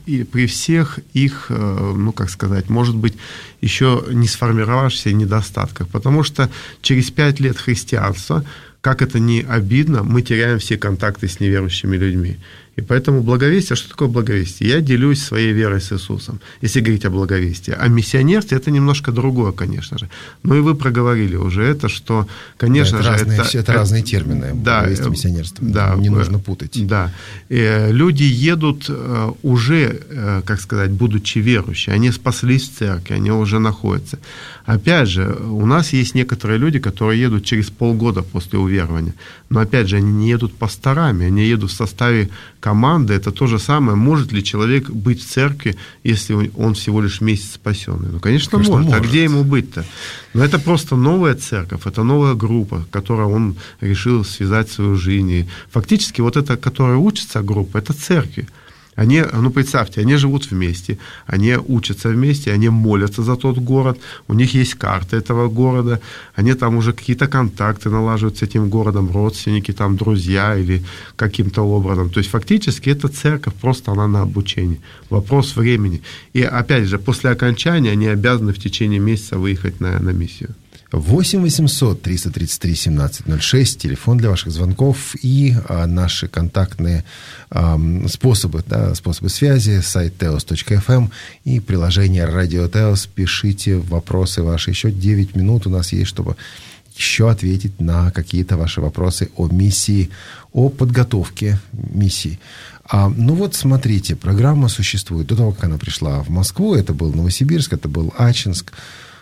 их, может быть, еще не сформировавшихся недостатках, потому что через 5 лет христианства, как это ни обидно, мы теряем все контакты с неверующими людьми. И поэтому благовестие, что такое благовестие? Я делюсь своей верой с Иисусом, если говорить о благовестии. А миссионерстве это немножко другое, конечно же. Но и вы проговорили уже это, что, конечно это разные термины. Благовестие, миссионерство. Не нужно путать. Да. Люди едут уже, будучи верующими. Они спаслись в церкви, они уже находятся. Опять же, у нас есть некоторые люди, которые едут через полгода после уверования. Но, опять же, они не едут пасторами, они едут в составе команды. Это то же самое. Может ли человек быть в церкви, если он всего лишь месяц спасенный? Конечно, может. А где ему быть-то? Но это просто новая церковь, это новая группа, которой он решил связать свою жизнь. И фактически вот эта, которая учится группа, это церкви. Они, представьте, они живут вместе, они учатся вместе, они молятся за тот город, у них есть карта этого города, они там уже какие-то контакты налаживают с этим городом, родственники, там, друзья или каким-то образом. То есть фактически эта церковь, просто она на обучении. Вопрос времени. И опять же, после окончания они обязаны в течение месяца выехать на миссию. 8 800 333 1706, телефон для ваших звонков и наши контактные способы связи, сайт teos.fm и приложение Radio Teos. Пишите вопросы ваши. Еще 9 минут у нас есть, чтобы еще ответить на какие-то ваши вопросы о миссии, о подготовке миссии. Смотрите, программа существует. До того, как она пришла в Москву, это был Новосибирск, это был Ачинск.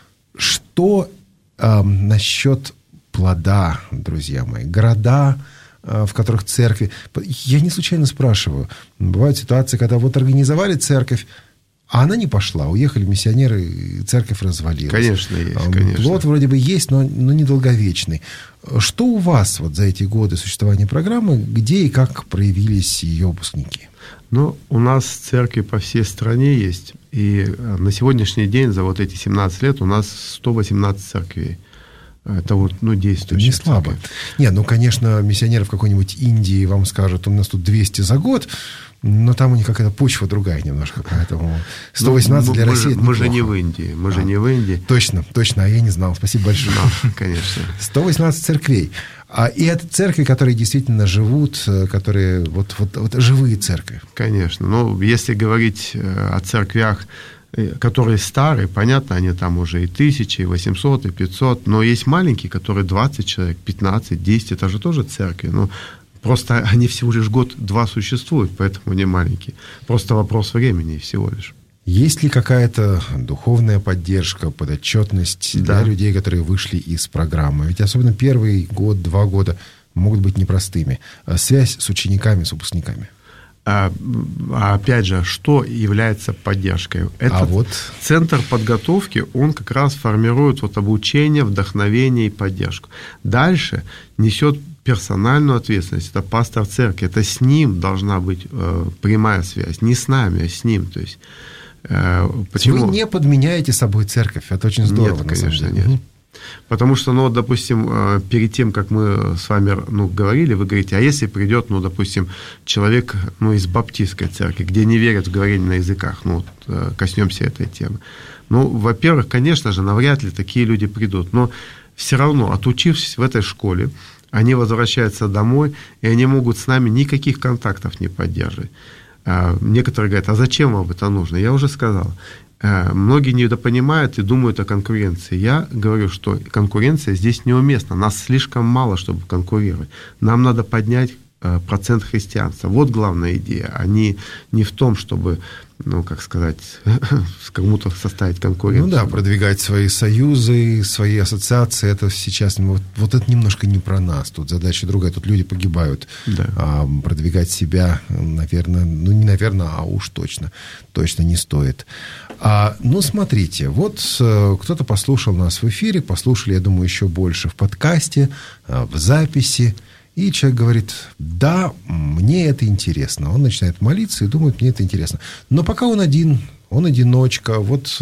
Что насчет плода, друзья мои, города, в которых церкви... Я не случайно спрашиваю. Бывают ситуации, когда организовали церковь, а она не пошла. Уехали миссионеры, и церковь развалилась. Конечно, есть, конечно. Плод вроде бы есть, но недолговечный. Что у вас за эти годы существования программы, где и как проявились ее выпускники? У нас церкви по всей стране есть, и на сегодняшний день, за эти 17 лет, у нас 118 церквей. Это действующие. Не слабо. Конечно, миссионеры в какой-нибудь Индии вам скажут, у нас тут 200 за год, но там у них какая-то почва другая немножко, поэтому 118 для России это мы же не в Индии, не в Индии. Точно, а я не знал, спасибо большое. Конечно. 118 церквей. И это церкви, которые действительно живут, которые живые церкви. Конечно. Если говорить о церквях, которые старые, понятно, они там уже и 1000, и 800, и 500, но есть маленькие, которые 20 человек, 15, 10, это же тоже церкви. Просто они всего лишь год-два существуют, поэтому они маленькие. Просто вопрос времени всего лишь. Есть ли какая-то духовная поддержка, подотчетность для людей, которые вышли из программы? Ведь особенно первый год, 2 года могут быть непростыми. Связь с учениками, с выпускниками. Опять же, что является поддержкой? Центр подготовки, он как раз формирует обучение, вдохновение и поддержку. Дальше несет персональную ответственность. Это пастор церкви. Это с ним должна быть прямая связь. Не с нами, а с ним. То есть Почему? Вы не подменяете собой церковь, это очень здорово. Нет, конечно, нет. Потому что, допустим, перед тем, как мы с вами говорили, вы говорите, а если придет, допустим, человек из баптистской церкви, где не верят в говорение на языках, коснемся этой темы. Во-первых, конечно же, навряд ли такие люди придут, но все равно, отучившись в этой школе, они возвращаются домой, и они могут с нами никаких контактов не поддерживать. Некоторые говорят, а зачем вам это нужно? Я уже сказал. Многие недопонимают и думают о конкуренции. Я говорю, что конкуренция здесь неуместна. Нас слишком мало, чтобы конкурировать. Нам надо поднять процент христианства. Вот главная идея. А не в том, чтобы, с кому-то составить конкуренцию. Продвигать свои союзы, свои ассоциации. Это сейчас, вот это немножко не про нас. Тут задача другая. Тут люди погибают. Да. Продвигать себя, наверное, не наверное, а уж точно не стоит. Смотрите, вот кто-то послушал нас в эфире, послушали, я думаю, еще больше в подкасте, в записи. И человек говорит, да, мне это интересно. Он начинает молиться и думает, мне это интересно. Но пока он один, он одиночка. Вот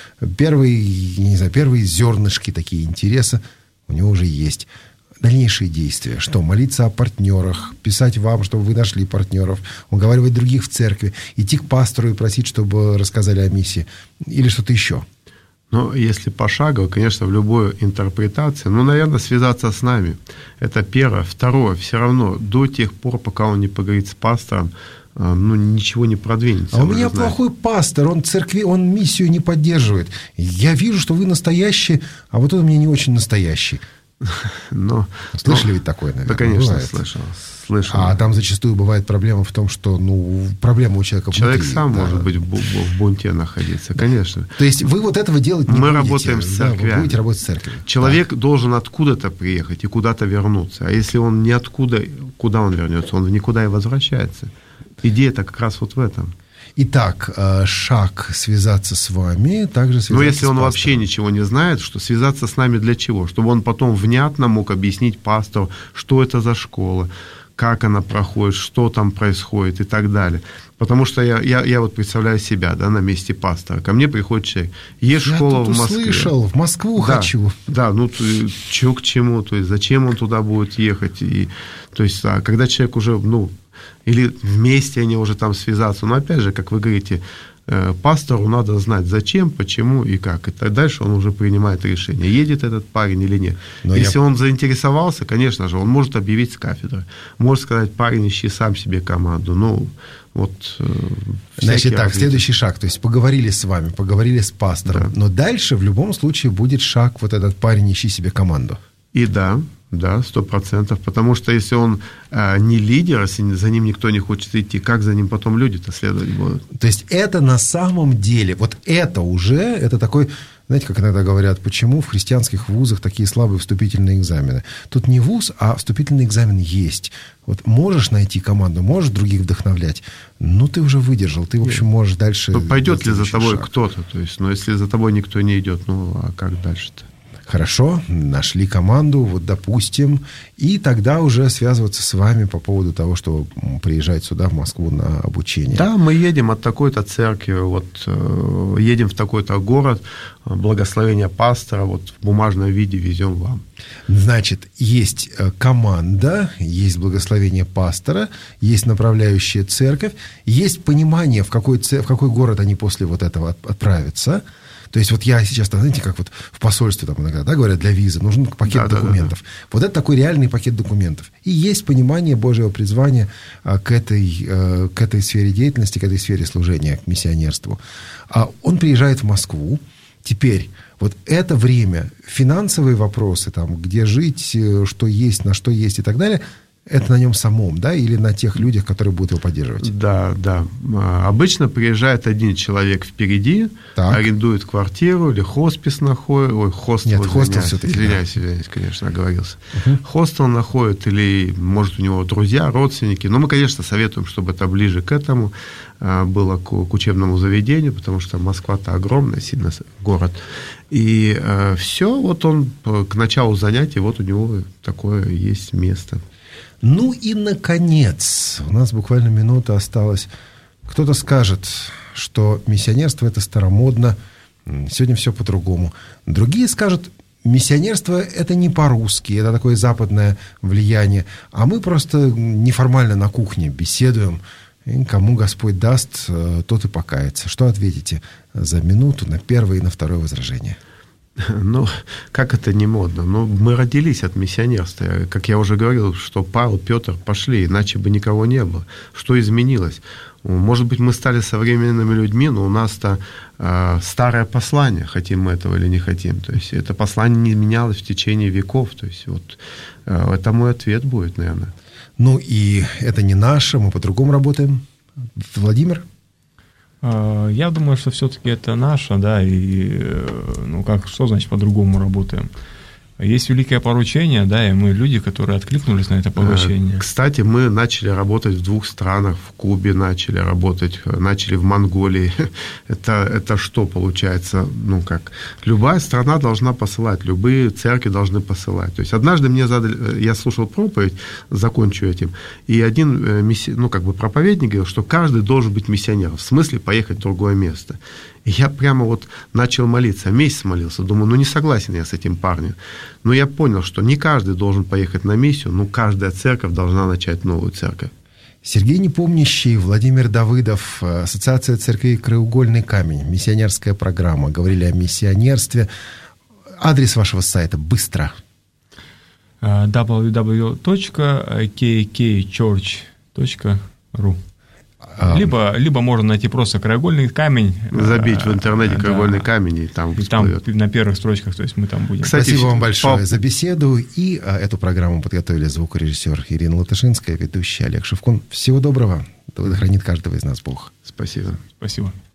первые зернышки такие интереса у него уже есть. Дальнейшие действия. Что? Молиться о партнерах, писать вам, чтобы вы нашли партнеров, уговаривать других в церкви, идти к пастору и просить, чтобы рассказали о миссии. Или что-то еще. Если пошагово, конечно, в любой интерпретации, наверное, связаться с нами. Это первое. Второе, все равно до тех пор, пока он не поговорит с пастором, ничего не продвинется. А у меня плохой пастор, он миссию не поддерживает. Я вижу, что вы настоящий, а вот он мне не очень настоящий. Слышали ведь такое, наверное? Да, конечно, бывает. Слышал. А там зачастую бывает проблема в том, что проблема у человека внутри. Человек сам может быть в бунте находиться, конечно. То есть вы вот этого делать не будете? Мы работаем с церквями. Вы будете работать с церковью. Человек должен откуда-то приехать и куда-то вернуться. А если он ниоткуда, куда он вернется? Он в никуда и возвращается. Идея-то как раз вот в этом. Итак, шаг связаться с вами, также связаться если он вообще ничего не знает, что связаться с нами для чего? Чтобы он потом внятно мог объяснить пастору, что это за школа, как она проходит, что там происходит и так далее. Потому что я вот представляю себя, на месте пастора. Ко мне приходит человек. Есть школа в Москве. Я слышал, в Москву хочу. Да, чё к чему, то есть зачем он туда будет ехать. То есть, когда человек уже, или вместе они уже там связаться. Но опять же, как вы говорите, пастору надо знать, зачем, почему и как. И так дальше он уже принимает решение, едет этот парень или нет. Если он заинтересовался, конечно же, он может объявить с кафедры. Может сказать, парень, ищи сам себе команду. Значит так, следующий шаг. То есть поговорили с вами, поговорили с пастором. Да. Но дальше в любом случае будет шаг, вот этот парень, ищи себе команду. И да, 100%. Потому что если он не лидер, если за ним никто не хочет идти, как за ним потом люди-то следовать будут? То есть это на самом деле, вот это такой, знаете, как иногда говорят, почему в христианских вузах такие слабые вступительные экзамены? Тут не вуз, а вступительный экзамен есть. Вот можешь найти команду, можешь других вдохновлять, ты уже выдержал, ты, в общем, можешь дальше... Пойдет ли за тобой кто-то? То есть, если за тобой никто не идет, а как дальше-то? Хорошо, нашли команду, допустим, и тогда уже связываться с вами по поводу того, что приезжать сюда, в Москву, на обучение. Да, мы едем от такой-то церкви, едем в такой-то город, благословение пастора, в бумажном виде везем вам. Значит, есть команда, есть благословение пастора, есть направляющая церковь, есть понимание, в какой город они после этого отправятся. То есть я сейчас, знаете, как в посольстве там иногда говорят, для визы нужен пакет документов. Да. Вот это такой реальный пакет документов. И есть понимание Божьего призвания к этой сфере деятельности, к этой сфере служения, к миссионерству. Он приезжает в Москву. Теперь это время, финансовые вопросы, где жить, что есть, на что есть и так далее, это на нем самом, или на тех людях, которые будут его поддерживать? Да. Обычно приезжает один человек впереди, арендует квартиру или хоспис находит. Хостел все-таки. Извиняюсь, конечно, оговорился. Хостел находит или, может, у него друзья, родственники. Но мы, конечно, советуем, чтобы это ближе к этому было к учебному заведению, потому что Москва-то огромная, сильно город. И все, он к началу занятий, у него такое есть место. И, наконец, у нас буквально минута осталась. Кто-то скажет, что миссионерство – это старомодно, сегодня все по-другому. Другие скажут, миссионерство – это не по-русски, это такое западное влияние, а мы просто неформально на кухне беседуем, и кому Господь даст, тот и покается. Что ответите за минуту на первое и на второе возражение? Ну, как это не модно? Ну, мы родились от миссионерства. Как я уже говорил, что Павел, Петр пошли, иначе бы никого не было. Что изменилось? Может быть, мы стали современными людьми, но у нас-то старое послание, хотим мы этого или не хотим. То есть это послание не менялось в течение веков. То есть вот это мой ответ будет, наверное. Ну, и это не наше, мы по-другому работаем. Владимир? Я думаю, что все-таки это наше, да, и, ну, что значит по-другому работаем? Есть великое поручение, да, и мы люди, которые откликнулись на это поручение. Кстати, мы начали работать в 2 странах, в Кубе начали работать, начали в Монголии. Это что получается? Ну, как? Любая страна должна посылать, любые церкви должны посылать. То есть однажды мне задали, я слушал проповедь, закончу этим, и один проповедник говорил, что каждый должен быть миссионером, в смысле поехать в другое место. И я прямо вот начал молиться, месяц молился, думаю, не согласен я с этим парнем. Но я понял, что не каждый должен поехать на миссию, но каждая церковь должна начать новую церковь. Сергей Непомнящий, Владимир Давыдов, Ассоциация церквей «Краеугольный камень», миссионерская программа. Говорили о миссионерстве. Адрес вашего сайта быстро. www.kkchurch.ru. Либо можно найти просто «Краеугольный камень». Забить в интернете «Краеугольный камень», и там всплывет. На первых строчках, то есть мы там будем. Кстати, спасибо вам большое за беседу. И эту программу подготовили звукорежиссер Ирина Латышинская, ведущий Олег Шевкун. Всего доброго. Да хранит каждого из нас Бог. Спасибо. Спасибо.